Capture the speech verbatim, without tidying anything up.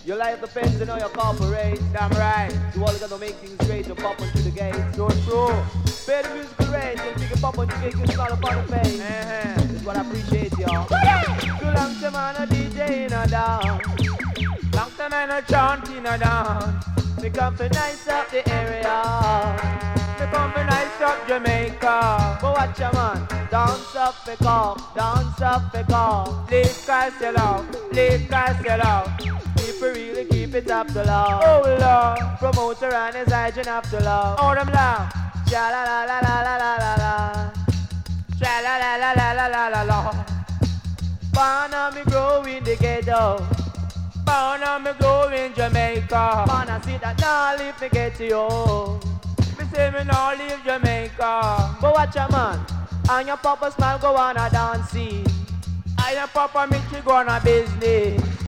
Your life depends on how you cooperate. Damn right. So all you gotta make things straight, you pop onto the gate. So true. Pay the musical rate, and pick it pop on the gate, you call upon the face. Uh-huh. That's what I appreciate, y'all. Too long time on a D J in a down. Long time I no chant in a dance. We come to nice up the area. They come to nice up Jamaica. But watch a man, dance up the cup, dance up the cup. Leave Castle, leave Castle. People really keep it up to love. Oh Lord, Promoter and his agent have to love. oh them love. Sha la la la la la la la la. Sha la la la la la la la la. Born and me grow in the ghetto. Born and me go in Jamaica. Born and see that now live to get to you. Me say me now leave Jamaica. But watch a man, and your papa smile go on a dancing. I and Papa Mitchie go on a business.